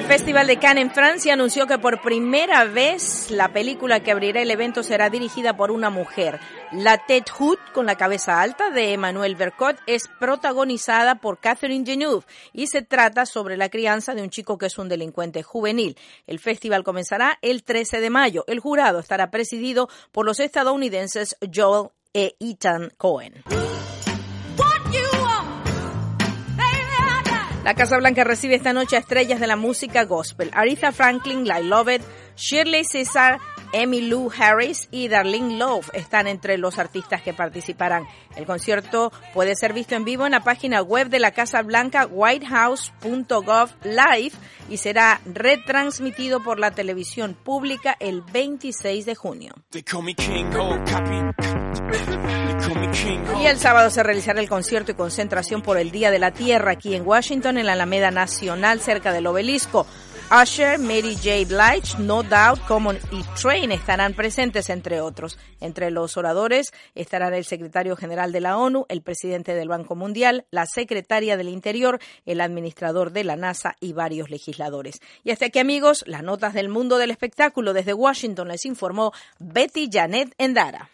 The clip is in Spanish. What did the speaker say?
Festival de Cannes en Francia anunció que por primera vez la película que abrirá el evento será dirigida por una mujer. La Tête Haute, con la cabeza alta, de Emmanuel Vercot, es protagonizada por Catherine Deneuve y se trata sobre la crianza de un chico que es un delincuente juvenil. El festival comenzará el 13 de mayo. El jurado estará presidido por los estadounidenses Joel e Ethan Cohen. La Casa Blanca recibe esta noche a estrellas de la música gospel. Aretha Franklin, Lyle Lovett, Shirley Caesar, Emmylou Harris y Darlene Love están entre los artistas que participarán. El concierto puede ser visto en vivo en la página web de la Casa Blanca, whitehouse.gov live, y será retransmitido por la televisión pública el 26 de junio. Y el sábado se realizará el concierto y concentración por el Día de la Tierra aquí en Washington, en la Alameda Nacional, cerca del Obelisco. Usher, Mary J. Blige, No Doubt, Common y Train estarán presentes, entre otros. Entre los oradores estarán el secretario general de la ONU, el presidente del Banco Mundial, la secretaria del Interior, el administrador de la NASA y varios legisladores. Y hasta aquí, amigos, las notas del mundo del espectáculo. Desde Washington les informó Betty Janet Endara.